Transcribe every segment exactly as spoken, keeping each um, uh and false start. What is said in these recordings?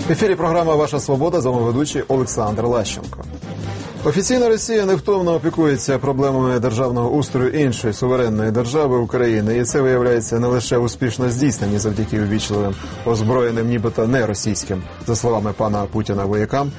В ефірі програма «Ваша свобода», з вами ведучий Олександр Лащенко. Офіційна Росія невтомно опікується проблемами державного устрою іншої суверенної держави України. І це, виявляється, не лише успішно здійснені завдяки увічливим, озброєним, нібито не російським, за словами пана Путіна, воякам.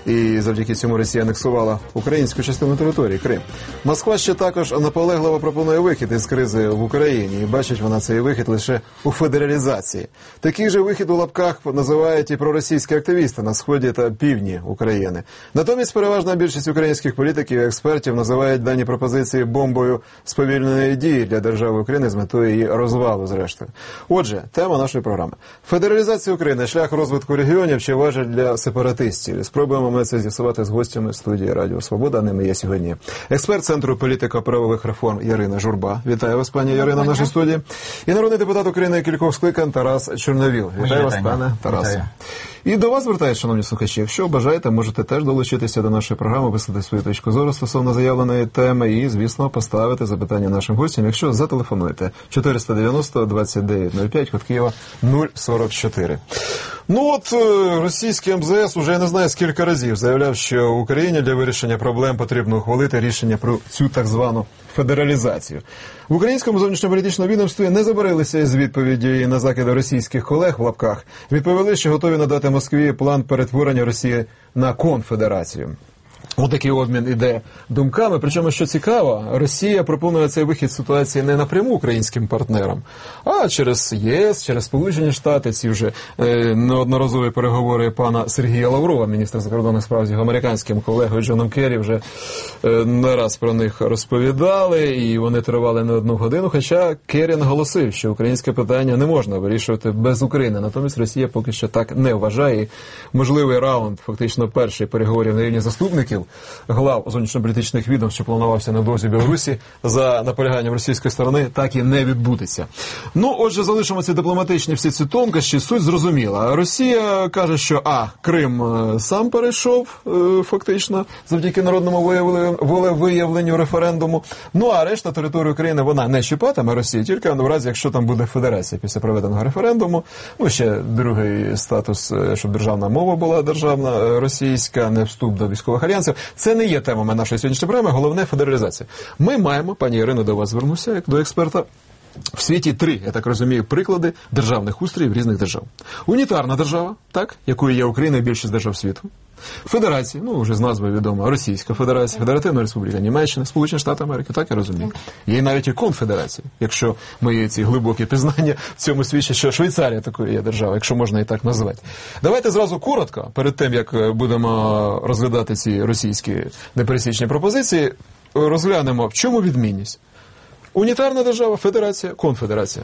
І завдяки цьому Росія анексувала українську частину території – Крим. Москва ще також наполегливо пропонує вихід із кризи в Україні. І бачить вона цей вихід лише у федералізації. Такий же вихід у лапках називають і проросійські активісти на сході та півдні України. Натомість переважна більшість українських політиків і експертів називають дані пропозиції бомбою сповільненої дії для держави України з метою її розвалу, зрештою. Отже, тема нашої програми. Федералізація України – шлях розвитку регіонів чи важель для сепаратистів? Спробуємо ми це з'ясувати з гостями студії Радіо Свобода. Ними є сьогодні експерт Центру політико-правових реформ Ярина Журба. Вітаю вас, пані Ярина, в нашій студії. І народний депутат України кількох скликань Тарас Чорновіл. Вітаю вас, пане Тарасе. І до вас звертаюся, шановні слухачі. Якщо бажаєте, можете теж долучитися до нашої програми, висловити свою точку зору стосовно заявленої теми і, звісно, поставити запитання нашим гостям, якщо зателефонуєте. чотириста дев'яносто двадцять дев'ять нуль п'ять, код Києва нуль сорок чотири. Ну от, російський ем зе ес уже, я не знаю, скільки разів заявляв, що Україні для вирішення проблем потрібно ухвалити рішення про цю так звану федералізацію. В українському зовнішньополітичному відомстві не забарилися із відповіді на закиди російських колег в лапках. Відповіли, що готові надати Москві план перетворення Росії на конфедерацію. Отакий обмін іде думками. Причому, що цікаво, Росія пропонує цей вихід з ситуації не напряму українським партнерам, а через ЄС, через Сполучені Штати. Ці вже е, неодноразові переговори пана Сергія Лаврова, міністра закордонних справ, з його американським колегою Джоном Керрі, вже е, не раз про них розповідали, і вони тривали не одну годину. Хоча Керрі наголосив, що українське питання не можна вирішувати без України. Натомість Росія поки що так не вважає. І можливий раунд, фактично перший переговорів на рівні заступників глав зовнішньополітичних відомств, що планувався невдовзі в Білорусі, за наполяганням російської сторони, так і не відбудеться. Ну, отже, залишимо ці дипломатичні всі ці тонкощі. Суть зрозуміла. Росія каже, що а, Крим сам перейшов, фактично, завдяки народному волевиявленню референдуму. Ну, а решта території України вона не чіпатиме Росії, тільки в разі, якщо там буде федерація після проведеного референдуму. Ну, ще другий статус, щоб державна мова була державна російська, не вступ до військових альянсів. Це не є темами нашої сьогоднішньої програми, головне – федералізація. Ми маємо, пані Ірино, до вас звернуся, як до експерта, в світі три, я так розумію, приклади державних устроїв різних держав. Унітарна держава, так, якою є Україна і більшість держав світу. Федерації, ну, вже з назви відомо, Російська Федерація, Федеративна Республіка Німеччина, Сполучені Штати Америки, так я розумію. Є навіть і конфедерації, якщо мої ці глибокі пізнання в цьому свідчать, що Швейцарія такою є держава, якщо можна і так назвати. Давайте зразу коротко, перед тим, як будемо розглядати ці російські непересічні пропозиції, розглянемо, в чому відмінність. Унітарна держава, федерація, конфедерація.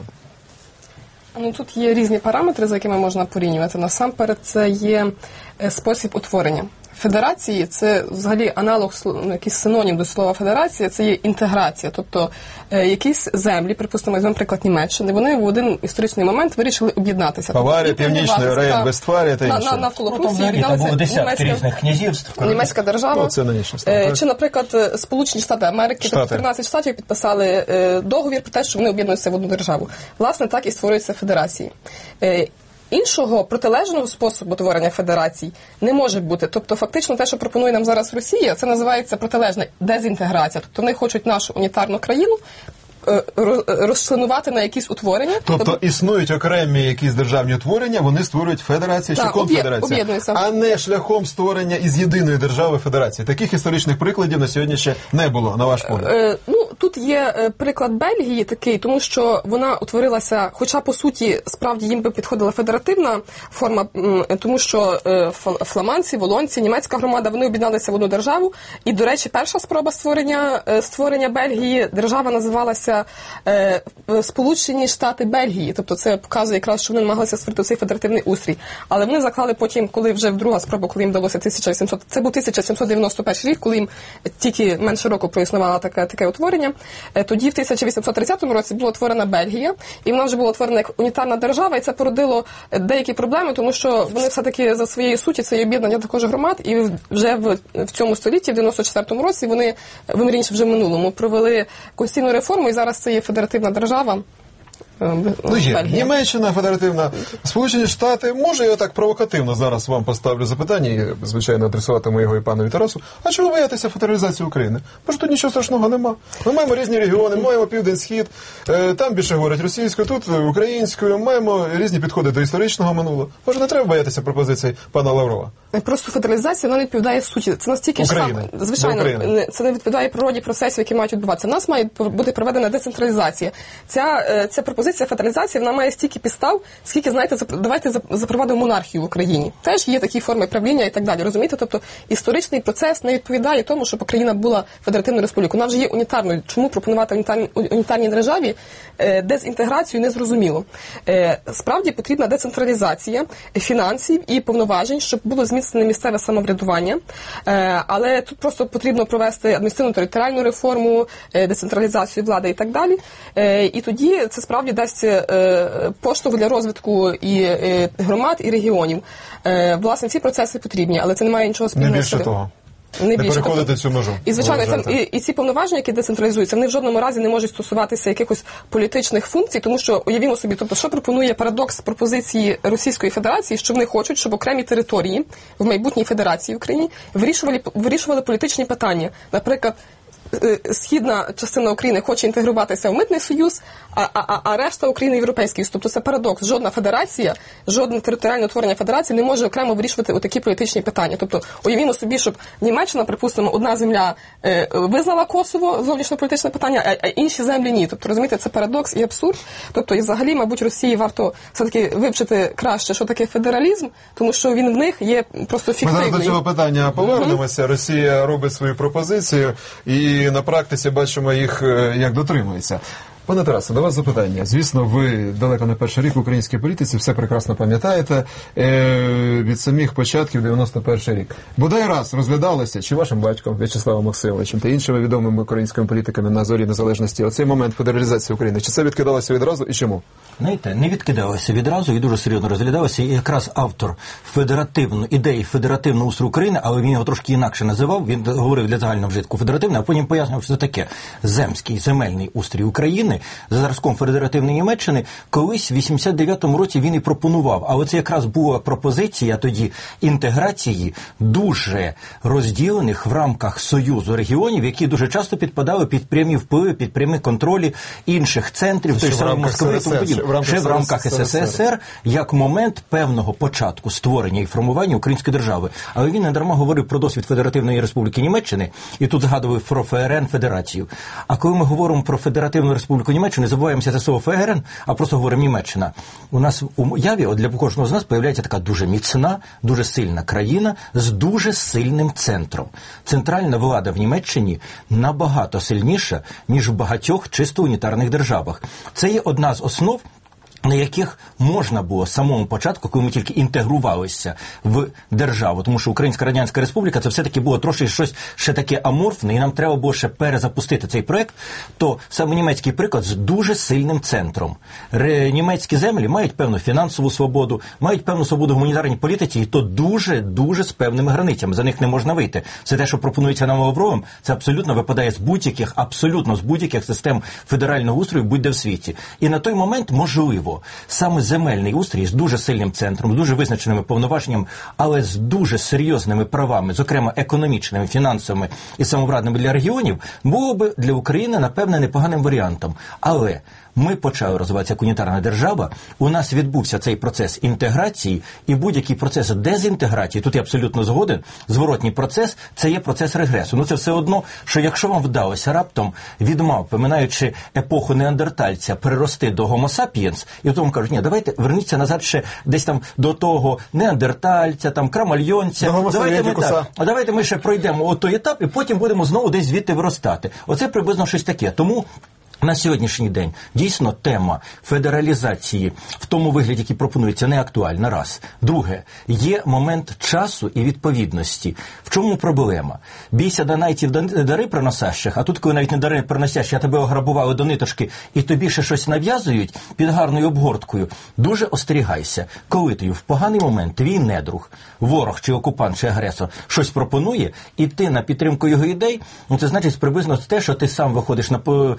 Ну, тут є різні параметри, за якими можна порівнювати. Насамперед, це є спосіб утворення. Федерації – це взагалі аналог, якийсь синонім до слова федерація, це є інтеграція. Тобто е, якісь землі, припустимо, візьмемо приклад Німеччини, вони в один історичний момент вирішили об'єднатися. Баварія, тобто, Північний Рейн, Вестфалія та інше. На, навколо ну, Прусії віддалися німецька, німецька держава. Ну, е, чи, наприклад, Сполучені Штати Америки, тобто тринадцять штатів підписали е, договір про те, що вони об'єднуються в одну державу. Власне, так і створюються федерації. Е, Іншого протилежного способу утворення федерацій не може бути. Тобто, фактично, те, що пропонує нам зараз Росія, це називається протилежна дезінтеграція. Тобто, вони хочуть нашу унітарну країну розчленувати на якісь утворення. Тобто, тобто існують окремі якісь державні утворення, вони створюють федерації чи конфедерації, а не шляхом створення із єдиної держави федерації. Таких історичних прикладів на сьогодні ще не було, на ваш погляд. Е, ну, тут є приклад Бельгії такий, тому що вона утворилася, хоча, по суті, справді їм би підходила федеративна форма, тому що фламандці, волонці, німецька громада, вони об'єдналися в одну державу. І, до речі, перша спроба створення, створення Бельгії, держава називалася Сполучені Штати Бельгії. Тобто це показує якраз, що вони намагалися створити цей федеративний устрій. Але вони заклали потім, коли вже в друга спроба, коли їм вдалося тисяча вісімсот, це був тисяча сімсот дев'яносто перший рік, коли їм тільки менше року проіснувало таке, таке утворення. Тоді в тисяча вісімсот тридцятому році була утворена Бельгія, і вона вже була утворена як унітарна держава, і це породило деякі проблеми, тому що вони все-таки за своєю суті це є об'єднання також громад, і вже в, в цьому столітті, в дев'яносто четвертому році, вони, вимірніше вже в минулому, провели конституційну реформу, і зараз це є федеративна держава. Ну, є. Німеччина федеративна, Сполучені Штати. Може, я так провокативно зараз вам поставлю запитання, і, звичайно, адресуватиму його і панові Тарасу. А чого ви боїтеся федералізації України? Бо ж тут нічого страшного нема. Ми маємо різні регіони, маємо південь-схід, там більше говорять російською, тут українською, маємо різні підходи до історичного минулого. Може, не треба боятися пропозицій пана Лаврова? Просто федералізація, вона не відповідає суті. Це настільки України. ж сам, звичайно, це не відповідає природі процесів, які мають відбуватися. У нас має бути проведена децентралізація. Ця, ця пропозиція федералізації, вона має стільки підстав, скільки, знаєте, давайте запровадимо монархію в Україні. Теж є такі форми правління і так далі. Розумієте? Тобто історичний процес не відповідає тому, щоб Україна була федеративною республікою. Вона вже є унітарною. Чому пропонувати унітарній, унітарній державі дезінтеграцію незрозуміло. Справді потрібна децентралізація фінансів і повноважень, щоб було зміцнене місцеве самоврядування. Але тут просто потрібно провести адміністративно-територіальну реформу, децентралізацію влади і так далі. І тоді це справді дасть поштовх для розвитку і громад, і регіонів. Власне, ці процеси потрібні, але це не має нічого спільного. Не більше того. Не, не більше. переходити тобто, цю межу. І, звичайно, це, і, і ці повноваження, які децентралізуються, вони в жодному разі не можуть стосуватися якихось політичних функцій, тому що, уявімо собі, тобто, що пропонує парадокс пропозиції Російської Федерації, що вони хочуть, щоб окремі території в майбутній Федерації в Україні вирішували, вирішували політичні питання. Наприклад, східна частина України хоче інтегруватися в Митний Союз, а, а, а решта України – Європейський Союз. Тобто це парадокс. Жодна федерація, жодне територіальне утворення федерації не може окремо вирішувати отакі політичні питання. Тобто уявімо собі, щоб Німеччина, припустимо, одна земля е, визнала Косово, зовнішньополітичне питання, а, а інші землі ні. Тобто, розумієте, це парадокс і абсурд. Тобто, і взагалі, мабуть, Росії варто все-таки вивчити краще, що таке федералізм, тому що він в них є просто фіктивний. Ми зараз до цього питання повернемося. Mm-hmm. Росія робить свою пропозицію і на практиці бачимо їх, як дотримується. Пане Тарасе, до вас запитання. Звісно, ви далеко не перший рік в українській політиці, все прекрасно пам'ятаєте е- від самих початків дев'яносто перший рік. Бодай раз розглядалося, чи вашим батьком В'ячеславом Максимовичем та іншими відомими українськими політиками на зорі незалежності, оцей момент федералізації України, чи це відкидалося відразу і чому? Знаєте, не відкидалося відразу і дуже серйозно розглядалося. І якраз автор федеративної ідеї федеративного устрою України, але він його трошки інакше називав, він говорив для загального вжитку федеративне, а потім пояснював, що це таке земський, земельний устрій України за зразком федеративної Німеччини. Колись в вісімдесят дев'ятому році він і пропонував, але це якраз була пропозиція тоді інтеграції дуже розділених в рамках Союзу регіонів, які дуже часто підпадали під прямі впливи, під прямі контролі інших центрів, той самий Москви, тому подібне. Ще в рамках ес ес ес ер, як момент певного початку створення і формування української держави. Але він не дарма говорив про досвід Федеративної Республіки Німеччини, і тут згадував про ФРН Федерацію. А коли ми говоримо про Федеративну Республіку Німеччини, не забуваємося це слово ФРН, а просто говоримо Німеччина. У нас у уяві, от для кожного з нас, появляється така дуже міцна, дуже сильна країна з дуже сильним центром. Центральна влада в Німеччині набагато сильніша, ніж в багатьох чисто унітарних державах. Це є одна з основ, на яких можна було з самого початку, коли ми тільки інтегрувалися в державу, тому що Українська Радянська Республіка це все-таки було трошки щось ще таке аморфне, і нам треба було ще перезапустити цей проект, то саме німецький приклад з дуже сильним центром. Ре, німецькі землі мають певну фінансову свободу, мають певну свободу в гуманітарній політиці, і то дуже-дуже з певними границями. За них не можна вийти. Все те, що пропонується нам Лавровим, це абсолютно випадає з будь-яких, абсолютно з будь-яких систем федерального устрою будь-де в світі. І на той момент, можливо, саме земельний устрій з дуже сильним центром, з дуже визначеними повноваженнями, але з дуже серйозними правами, зокрема економічними, фінансовими і самовладними для регіонів, було б для України, напевне, непоганим варіантом. Але ми почали розвиватися як унітарна держава, у нас відбувся цей процес інтеграції, і будь-який процес дезінтеграції, тут я абсолютно згоден, зворотній процес, це є процес регресу. Ну це все одно, що якщо вам вдалося раптом від мавпи, минаючи епоху неандертальця, перерости до гомо сапієнс, і потім кажуть, ні, давайте верніться назад ще десь там до того неандертальця, там крамальйонця, давайте ми, так, а давайте ми ще пройдемо от той етап, і потім будемо знову десь звідти виростати. Оце приблизно щось таке. Тому на сьогоднішній день дійсно тема федералізації в тому вигляді, який пропонується, не актуальна. Раз. Друге, є момент часу і відповідності. В чому проблема? Бійся донайтів дари приносящих, а тут, коли навіть не дари приносящі, а тебе ограбували до ниточки, і тобі ще щось нав'язують під гарною обгорткою, дуже остерігайся. Коли тобі в поганий момент твій недруг, ворог чи окупант чи агресор щось пропонує, і ти на підтримку його ідей, ну це значить приблизно те, що ти сам виходиш на, на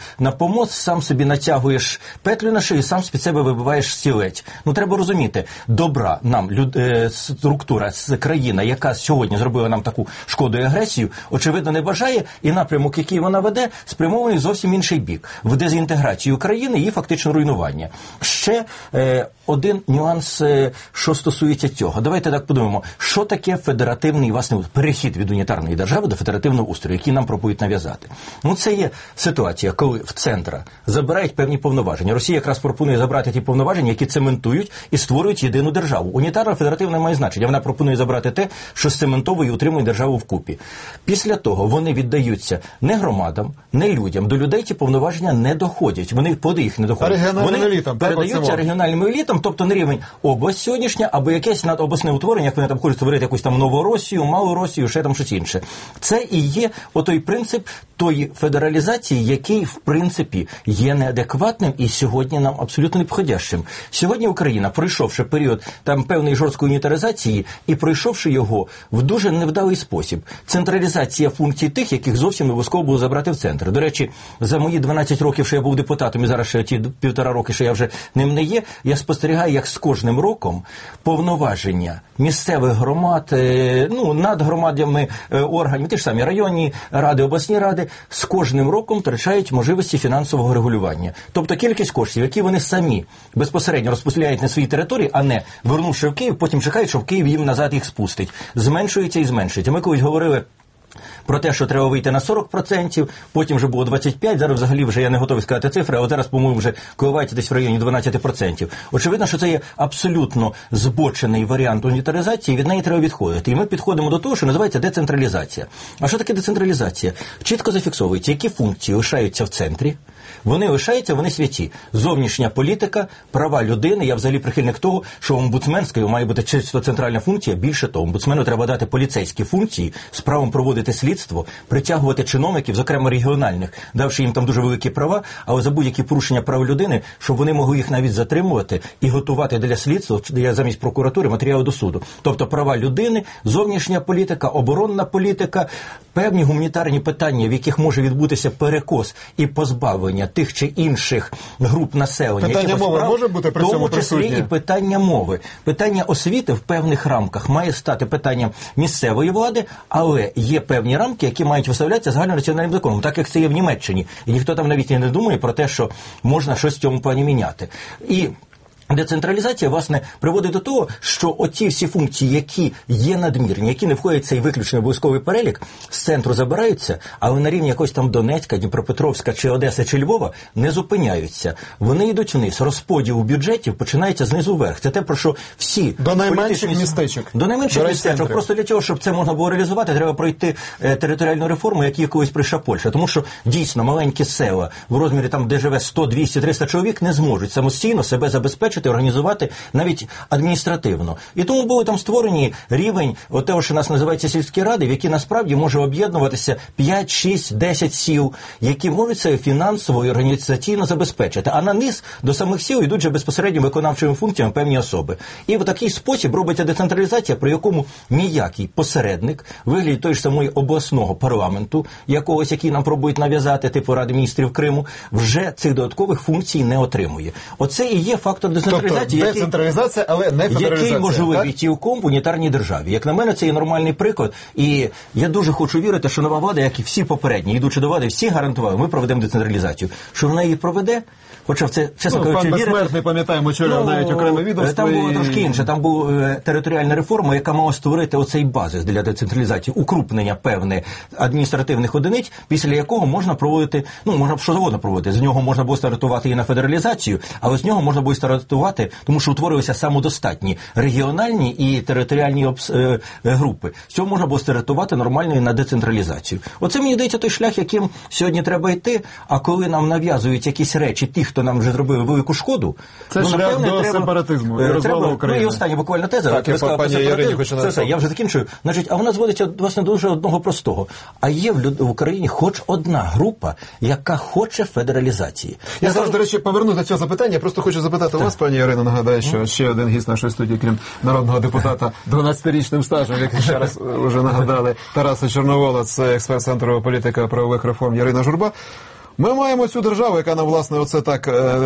помост, сам собі натягуєш петлю на шию, сам під себе вибиваєш стілець. Ну, треба розуміти, добра нам люд, е, структура, країна, яка сьогодні зробила нам таку шкоду і агресію, очевидно, не бажає, і напрямок, який вона веде, спрямований зовсім інший бік. В дезінтеграцію України і фактично руйнування. Ще е, один нюанс, е, що стосується цього. Давайте так подумаємо, що таке федеративний, власне, перехід від унітарної держави до федеративного устрою, який нам пробують нав'язати. Ну, це є ситуація, коли в центра забирають певні повноваження. Росія якраз пропонує забрати ті повноваження, які цементують і створюють єдину державу. Унітарна федеративна має значення. Вона пропонує забрати те, що цементовує і утримує державу вкупі. Після того вони віддаються не громадам, не людям. До людей ті повноваження не доходять. Вони поди їх не доходять. Регіональним вони елітам. передаються регіональним елітам, тобто не рівень область сьогоднішня, або якесь надобласне утворення, як вони там хочуть створити якусь там нову Росію, малу Росію, ще там щось інше. Це і є отой принцип тої федералізації, який, в принципі, є неадекватним і сьогодні нам абсолютно непідходящим. Сьогодні Україна, пройшовши період там певної жорсткої унітаризації і пройшовши його в дуже невдалий спосіб, централізація функцій тих, яких зовсім не обов'язково було забрати в центр. До речі, за мої дванадцять років, що я був депутатом, і зараз ще ті півтора роки, що я вже ним не є, я спостерігаю, як з кожним роком повноваження місцевих громад, ну, над громадами органів, ті ж самі районні ради, обласні ради, з кожним роком втрачають можливості фінансового регулювання. Тобто кількість коштів, які вони самі безпосередньо розподіляють на своїй території, а не вернувши в Київ, потім чекають, що в Київ їм назад їх спустить. Зменшується і зменшується. Ми колись говорили про те, що треба вийти на сорок відсотків, потім вже було двадцять п'ять відсотків, зараз взагалі вже я не готовий сказати цифри, а от зараз, по-моєму, вже коливається десь в районі дванадцять відсотків. Очевидно, що це є абсолютно збочений варіант унітаризації, від неї треба відходити. І ми підходимо до того, що називається децентралізація. А що таке децентралізація? Чітко зафіксовується, які функції лишаються в центрі, вони лишаються, вони святі. Зовнішня політика, права людини. Я взагалі прихильник того, що омбудсменською має бути чисто центральна функція. Більше того, омбудсмену треба дати поліцейські функції з правом проводити слідство, притягувати чиновників, зокрема регіональних, давши їм там дуже великі права, але за будь-які порушення прав людини, щоб вони могли їх навіть затримувати і готувати для слідства, замість прокуратури, матеріали до суду. Тобто права людини, зовнішня політика, оборонна політика, певні гуманітарні питання, в яких може відбутися перекос і позбавлення тих чи інших груп населення. Питання мови прав, може бути при цьому присутнє? В тому числі і питання мови. Питання освіти в певних рамках має стати питанням місцевої влади, але є певні рамки, які мають виставлятися загальнонаціональним законом, так як це є в Німеччині. І ніхто там навіть і не думає про те, що можна щось в цьому плані міняти. І децентралізація, власне, приводить до того, що оці всі функції, які є надмірні, які не входять в цей виключно обов'язковий перелік, з центру забираються, але на рівні якось там Донецька, Дніпропетровська, чи Одеса, чи Львова не зупиняються. Вони йдуть вниз. Розподіл бюджетів починається знизу вверх. Це те, про що всі... До найменших містечок. До найменших до містечок. Просто для того, щоб це можна було реалізувати, треба пройти е, територіальну реформу, як її колись прийшла Польща. Тому що, дійсно, маленькі села в розмірі там, де живе сто, двісті, триста чоловік, не зможуть самостійно себе забезпечити, організувати навіть адміністративно. І тому були там створені рівень того, що нас називається сільські ради, в які насправді може об'єднуватися п'ять, шість, десять сіл, які можуть себе фінансово і організаційно забезпечити. А на низ до самих сіл йдуть вже безпосередньо виконавчими функціями певні особи. І в такий спосіб робиться децентралізація, при якому ніякий посередник, вигляді той ж самої обласного парламенту, якогось, який нам пробують нав'язати, типу Ради міністрів Криму, вже цих додаткових функцій не отримує. Оце і є фактор децентралізації. Тобто децентралізація, але не федералізація. Який можливий цілком в унітарній державі. Як на мене, це є нормальний приклад. І я дуже хочу вірити, що нова влада, як і всі попередні, йдучи до влади, всі гарантували, ми проведемо децентралізацію. Що вона її проведе? Хоча в це, чесно ну, кажучи, пан Безсмертний, пам'ятаємо, очолював ну, навіть окреме відомство. Там було і... трошки інше. Там була територіальна реформа, яка мала створити оцей базис для децентралізації, укрупнення певних адміністративних одиниць, після якого можна проводити, ну, можна що завгодно проводити. З нього можна було стартувати і на федералізацію, але з нього можна було стартувати, тому що утворилися самодостатні регіональні і територіальні обс... е, групи. З цього можна було стартувати нормально і на децентралізацію. Оце, мені здається, той шлях, яким сьогодні треба йти, а коли нам нав'язують якісь речі, ті, хто нам вже зробили велику шкоду, це ну, шлях напевне, до треба, сепаратизму і розвалу України. Ну і остання буквально теза. Так, я пані Ірині хочу це все, я вже закінчую. Значить, а вона зводиться, власне, до дуже одного простого. А є в, люд... в Україні хоч одна група, яка хоче федералізації. Я, я зараз, до речі, поверну до цього запитання. Я просто хочу запитати так. вас, пані Ірино, нагадаю, що mm. ще один гість нашої студії, крім народного депутата, дванадцятирічним стажем, як ще раз вже нагадали, Тараса Чорновола, це експерт Центру політика правових реформ Ірина Журба. Ми маємо цю державу, яка нам, власне, оце так е,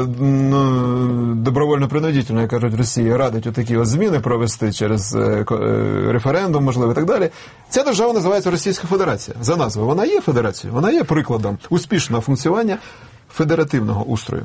ну, добровольно-принудительно, як кажуть, Росія, радить отакі от зміни провести через е, е, референдум, можливо, і так далі. Ця держава називається Російська Федерація. За назвою. Вона є федерацією, вона є прикладом успішного функціонування федеративного устрою.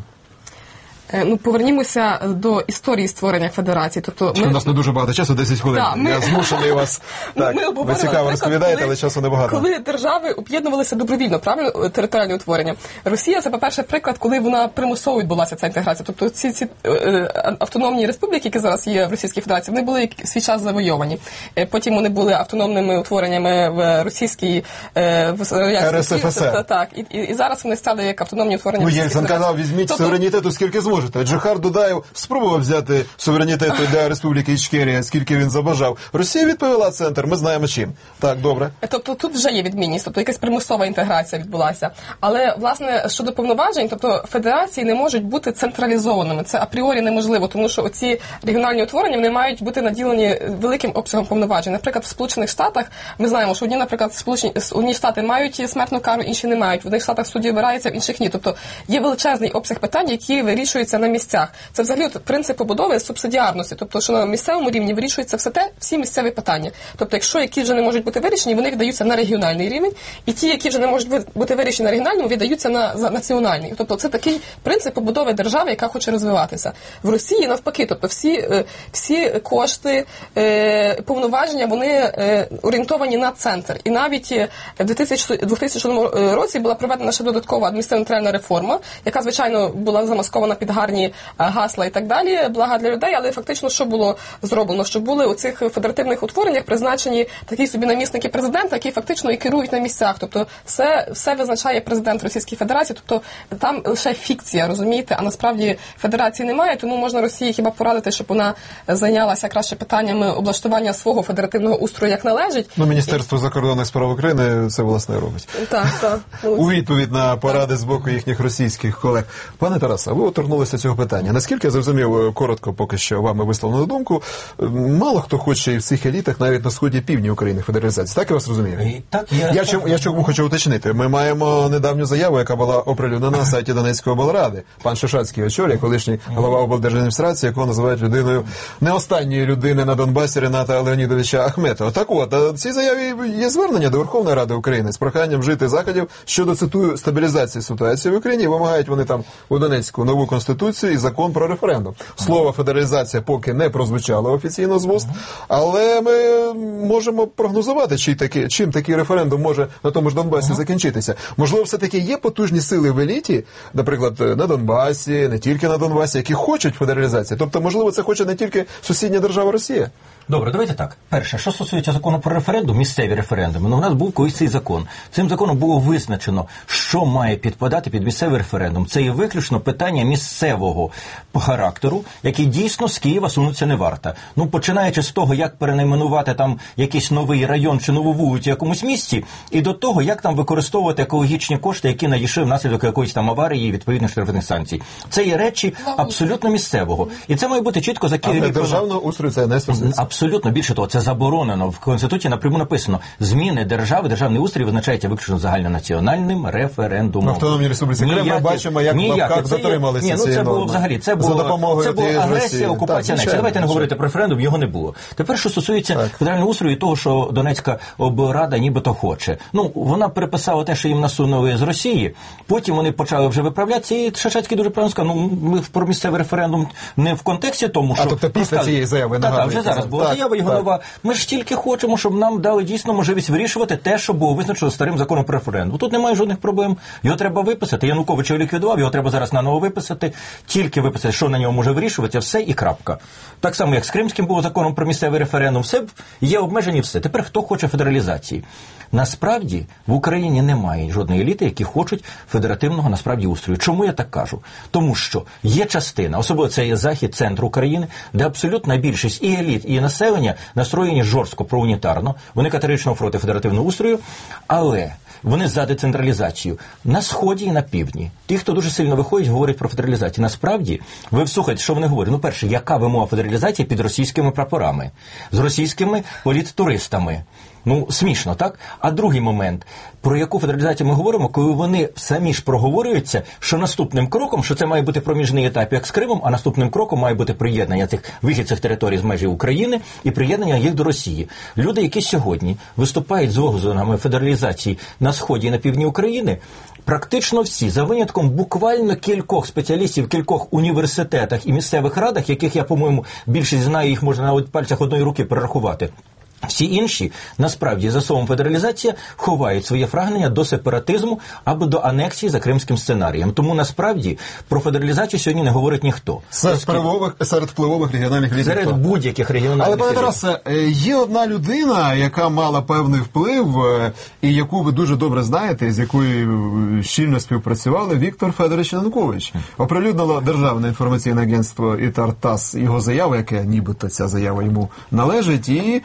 Ну, повернімося до історії створення федерації. Тобто ми... У нас не дуже багато часу, десять хвилин. Да, ми... Я змушений вас... Так, ми ви цікаво розповідаєте, коли, але часу небагато. Коли держави об'єднувалися добровільно, правильно, територіальне утворення. Росія – це, по-перше, приклад, коли вона примусово відбулася, ця інтеграція. Тобто ці, ці е, автономні республіки, які зараз є в Російській Федерації, вони були в свій час завойовані. Е, потім вони були автономними утвореннями в Російській е, в Р С Ф С Р. Так, і, і, і зараз вони стали як автономні утворення. Ну, Єльцин казав, візьміть тобто... суверенітету скільки зможете. Джохар Дудаєв спробував взяти суверенітет для Республіки Ічкерія, скільки він забажав. Росія відповіла центр, ми знаємо чим. Так, добре. Тобто тут вже є відмінність, тобто якась примусова інтеграція відбулася. Але, власне, щодо повноважень, тобто федерації не можуть бути централізованими. Це апріорі неможливо, тому що оці регіональні утворення, вони мають бути наділені великим обсягом повноважень. Наприклад, в Сполучених Штатах ми знаємо, що одні, наприклад, Сполучені одні штати мають смертну кару, інші не мають. В одних штатах судді обираються, в інших ні. Тобто є величезний обсяг питань, які вирішуються на місцях. Це взагалі от, принцип побудови субсидіарності, тобто що на місцевому рівні вирішується все те, всі місцеві питання. Тобто, якщо які вже не можуть бути вирішені, вони віддаються на регіональний рівень, і ті, які вже не можуть бути вирішені на регіональному, віддаються на національний. Тобто це такий принцип побудови держави, яка хоче розвиватися. В Росії навпаки, тобто всі, всі кошти, повноваження, вони орієнтовані на центр. І навіть в двохтисячному році була проведена ще додаткова адміністративна реформа, яка, звичайно, була замаскована під гарні гасла і так далі, блага для людей, але фактично що було зроблено? Що були у цих федеративних утвореннях призначені такі собі намісники президента, які фактично і керують на місцях. Тобто все, все визначає президент Російської Федерації, тобто там лише фікція, розумієте, а насправді федерації немає, тому можна Росії хіба порадити, щоб вона зайнялася краще питаннями облаштування свого федеративного устрою як належить. Ну, Міністерство закордонних справ України це, власне, робить. Так, так. У відповідь на поради з боку їхніх російських колег. Пане Тарасе, ви оторкнулися цього питання. Наскільки я зрозумів, коротко поки що вами висловлену думку, мало хто хоче і в цих елітах, навіть на сході півдні України, федералізації. Так я вас розумію? Так, я... Я, чому, я чому хочу уточнити. Ми маємо недавню заяву, яка була оприлюднена на сайті Донецької облради. Пан Шишацький очолює, колишній голова облдержадміністрації, якого називають людиною, не останньої людини на Донбасі Рената Леонідовича Ахметова. Так от, в цій заяві є звернення до Верховної Ради України з проханням вжити заходів щодо, цитую, стабілізації ситуації в Україні. Вимагають вони там у Донецьку нову конституцію і закон про референдум. Слово федералізація поки не прозвучало офіційно з вуст, але ми можемо прогнозувати, чи таки, чим такий референдум може на тому ж Донбасі закінчитися. Можливо, все-таки є потужні сили в еліті, наприклад, на Донбасі, не тільки на Донбасі, які хочуть федералізації. Тобто, можливо, це хоче не тільки сусідня держава Росія. Добре, давайте так. Перше, що стосується закону про референдум, місцеві референдуми, ну, у нас був колись цей закон. Цим законом було визначено, що має підпадати під місцевий референдум. Це є виключно питання місцевого характеру, які дійсно з Києва сунуться не варто. Ну, починаючи з того, як перенайменувати там якийсь новий район чи нову вулицю в якомусь місті, і до того, як там використовувати екологічні кошти, які надійшли внаслідок якоїсь там аварії і відповідних штрафних санкцій. Це є речі абсолютно місцевого. І це має бути чітко за Києвом. Але державного устрою це не стосується. Абсолютно, більше того, це заборонено. В Конституції напряму написано, зміни держави, державний устрій визначається виключно загальнонаціональним референдумом. В Автономній Республіці Крим ми бачимо, як в лапках дотрималися цієї норми. Ні, ну це було взагалі, це було, це було агресія, окупація нації. Давайте не говорити про референдум, його не було. Тепер, що стосується так. федерального устрою і того, що Донецька облрада нібито хоче. Ну, вона переписала те, що їм насунули з Росії, потім вони почали вже виправлятися, і Шишацький дуже правильно сказав, ну, ми про місцевий референдум не в контексті тому, що... А тобто після цієї заяви нагадуєте? Так, вже зараз була заява його нова. Ми ж тільки хочемо, щоб нам дали дійсно можливість вирішувати те, що було визначено старим законом про референдум. Тут немає жодних проблем. Його треба виписати. Януковича ліквідував, його треба зараз наново виписати. Тільки виписати, що на нього може вирішуватися, все і крапка. Так само, як з Кримським було законом про місцевий референдум. Все є обмежені все. Тепер хто хоче федералізації? Насправді в Україні немає жодної еліти, які хочуть федеративного насправді устрою. Чому я так кажу? Тому що є частина, особливо це є захід, центр України, де абсолютна більшість і еліт, і населення настроєні жорстко проунітарно, вони категорично проти федеративного устрою, але вони за децентралізацію. На Сході і на Півдні. Ті, хто дуже сильно виходять, говорять про федералізацію. Насправді, ви вслухайте, що вони говорять. Ну, перше, яка вимога федералізації під російськими прапорами? З російськими політтуристами. Ну, смішно, так? А другий момент, про яку федералізацію ми говоримо, коли вони самі ж проговорюються, що наступним кроком, що це має бути проміжний етап, як з Кримом, а наступним кроком має бути приєднання цих вихід цих територій з межі України і приєднання їх до Росії. Люди, які сьогодні виступають з лозунгами федералізації на сході і на півдні України, практично всі, за винятком буквально кількох спеціалістів, кількох університетах і місцевих радах, яких я, по-моєму, більшість знаю, їх можна на пальцях одної руки перерахувати. Всі інші, насправді, за словом федералізація, ховають своє прагнення до сепаратизму або до анексії за кримським сценарієм. Тому, насправді, про федералізацію сьогодні не говорить ніхто. Серед впливових, серед впливових регіональних лідерів. Серед будь-яких регіональних Але, пане лідерів. Тарасе, є одна людина, яка мала певний вплив, і яку ви дуже добре знаєте, з якою щільно співпрацювали, Віктор Федорович Янукович. Оприлюднило Державне інформаційне агентство ІТАР-ТАСС його заяву, яке нібито ця заява йому належить, і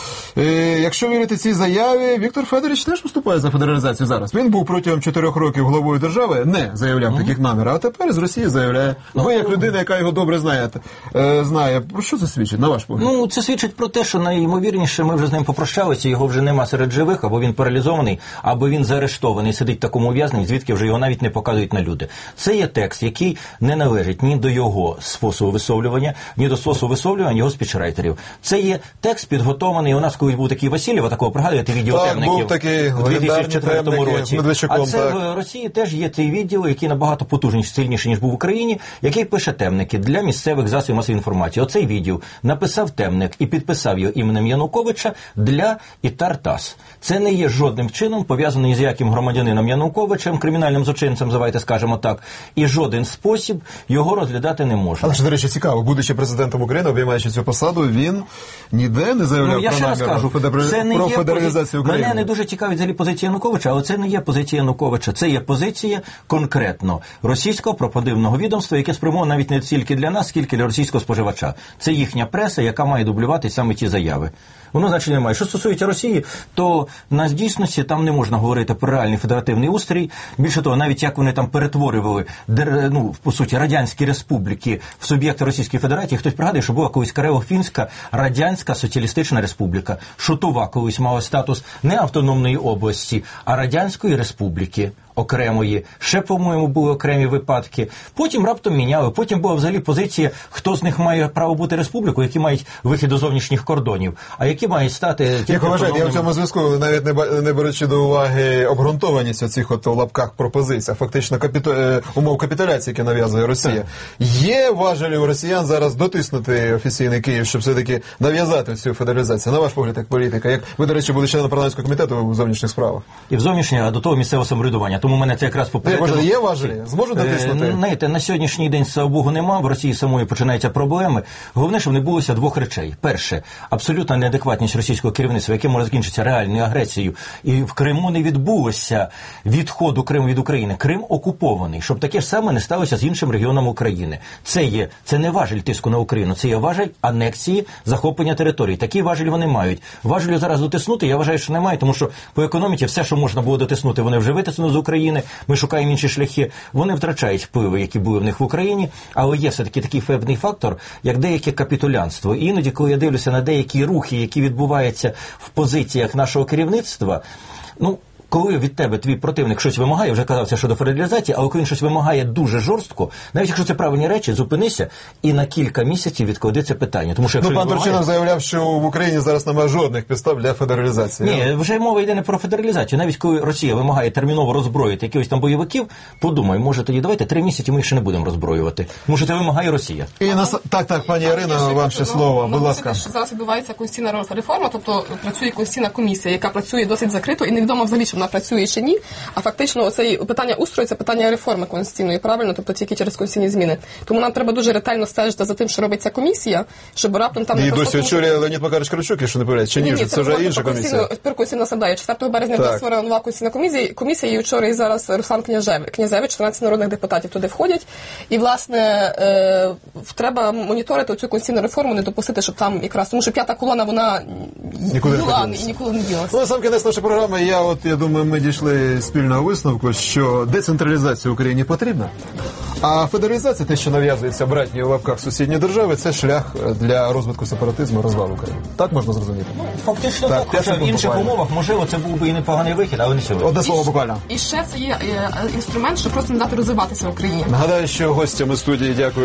Е, якщо вірити цій заяві, Віктор Федорович теж виступає за федералізацію зараз. Він був протягом чотирьох років главою держави, не заявляв mm-hmm. таких намірів, а тепер з Росії заявляє. Ви, як людина, яка його добре знає, е, знає, про що це свідчить, на ваш погляд? Ну, це свідчить про те, що найімовірніше ми вже з ним попрощалися, його вже нема серед живих, або він паралізований, або він заарештований, сидить в такому ув'язненні, звідки вже його навіть не показують на люди. Це є текст, який не належить ні до його способу висловлювання, ні до способу висловлювання його спічрайтерів. Це є текст підготований, у нас колись був такий Васильєва, такого пригадуєте, відділ так, темників був такий у дві тисячі четвертому році. А це так. в Росії теж є цей відділ, який набагато потужніший, сильніший, ніж був в Україні, який пише темники для місцевих засобів масової інформації. Оцей відділ написав темник і підписав його іменем Януковича для ІТАР-ТАСС. Це не є жодним чином пов'язаний з яким громадянином Януковичем, кримінальним злочинцем, давайте скажемо так, і жоден спосіб його розглядати не можна. Але ж, до речі, цікаво, будучи президентом України, обіймаючи цю посаду, він ніде не заявляв ну, я про ще раз кажу, федер... це не про є федералізацію пози... України. Мене не дуже цікавить взагалі позиція Януковича, але це не є позиція Януковича, це є позиція конкретно російського пропагандивного відомства, яке спрямовано навіть не стільки для нас, скільки для російського споживача. Це їхня преса, яка має дублювати саме ті заяви. Воно значення немає. Що стосується Росії, то на дійсності там не можна говорити про реальний федеративний устрій. Більше того, навіть як вони там перетворювали, ну, по суті, радянські республіки в суб'єкти Російської Федерації. Хтось пригадує, що була колись Карело-Фінська радянська соціалістична республіка. Шутова колись мала статус не автономної області, а радянської республіки окремої. Ще, по-моєму, були окремі випадки. Потім раптом міняли. Потім була взагалі позиція, хто з них має право бути республікою, які мають вихід до зовнішніх кордонів, а які мають стати... Як ви вважаєте, я в цьому зв'язку, навіть не, не беручи до уваги обґрунтованість оцих от у лапках пропозицій, фактично капіту... умов капітуляції, які нав'язує Росія. Так. Є важелі у росіян зараз дотиснути офіційний Київ, щоб все-таки нав'язати цю федералізацію? На ваш погляд, як політика? Як ви, до речі, були членом парламентського комітету у зовнішніх справах? І в зовнішніх, а до того місцевого самоврядування. Тому мене це якраз попередило. Є важелі? Зможуть дотиснути? Е, знаєте, на сьогоднішній день, слава Богу, нема. В Росії самої починаються проблеми. Головне, щоб не булося двох речей. Перше, абсолютна неадекватність російського керівництва, яке може закінчитися реальною агресією. І в Криму не відбулося відходу Криму від України. Крим окупований. Щоб таке ж саме не сталося з іншим регіоном України. Це є, це не важель тиску на Україну, це є важель анексії, захоплення територій. Такі важелі вони мають. Важелю зараз дотиснути, я вважаю, що немає, тому що по економіці все, що можна було дотиснути, вони вже витиснули з України. Ми шукаємо інші шляхи. Вони втрачають впливи, які були в них в Україні, але є все-таки такий певний фактор, як деяке капітулянство. І іноді, коли я дивлюся на деякі рухи, які відбуваються в позиціях нашого керівництва, ну, коли від тебе твій противник щось вимагає, вже казав це щодо федералізації, але коли він щось вимагає дуже жорстко, навіть якщо це правильні речі, зупинися і на кілька місяців відклади це питання. Тому що якщо ну, пан вимагає... Турчинов заявляв, що в Україні зараз немає жодних підстав для федералізації. Ні, вже мова йде не про федералізацію. Навіть коли Росія вимагає терміново роззброїти якихось там бойовиків, подумай, може тоді давайте три місяці ми їх ще не будемо роззброювати. Тому що це вимагає Росія. І на... Так, так, пані Ірино, вам ще слово, будь ласка. Зараз відбувається конституційна реформа, тобто працює конституційна комісія, яка працює досить закрито, і невідомо взагалі, чи вона працює чи ні. А фактично оце питання устрою – це питання реформи конституційної, правильно? Тобто тільки через конституційні зміни. Тому нам треба дуже ретельно стежити за тим, що робить ця комісія, щоб раптом там... І досі очолює Леонід Макарович Кравчук, якщо не помиляюсь, чи ні, ні, ні, це вже інша комісія? Тепер конституційна садає. четвертого березня буде створена нова конституційна комісія, комісія, і вчора і зараз Руслан Князевич, Князевич, чотирнадцять народних депутатів туди входять. І, власне, е, треба моніторити цю конституційну реформу, не допустити, щоб там якраз... Тому що п'ята колона, вона нікуди була не і ніколи не ділася. Ну, на сам кінець нашої програми, я от, я думаю, ми, ми дійшли спільного висновку, що децентралізація Україні потрібна, а федералізація, те, що нав'язується братні у лапках сусідні держави, це шлях для розвитку сепаратизму і розвалу України. Так можна зрозуміти? Фактично Так, так, п'ять хоча в секунд інших буквально. умовах, можливо, це був би і непоганий вихід, але не сьогодні. Одне слово буквально. І ще це є е, інструмент, щоб просто не дати розвиватися в Україні. Нагадаю, що гостями студії дякую.